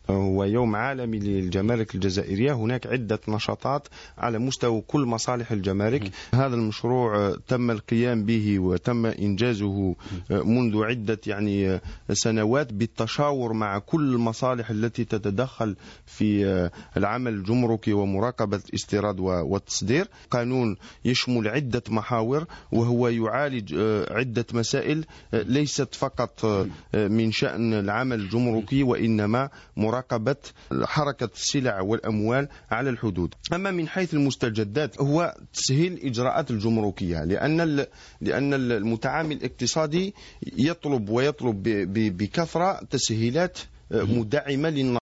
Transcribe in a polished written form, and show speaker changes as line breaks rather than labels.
هو يوم عالمي للجمارك الجزائرية. هناك عدة نشاطات على مستوى كل مصالح الجمارك. هذا المشروع تم القيام به وتم إنجازه منذ عدة سنوات بالتشاور مع كل المصالح التي تتدخل في العمل الجمركي ومراقبة الاستيراد والتصدير. قانون يشمل عدة محاور وهو يعالج عدة مسائل ليست فقط من شأن العمل الجمركي وإنما مراقبة حركة السلع والأموال على الحدود. أما من حيث المستجدات هو تسهيل الإجراءات الجمركية، لأن المتعامل الاقتصادي يطلب بكثرة تسهيلات مدعمة للنشاط.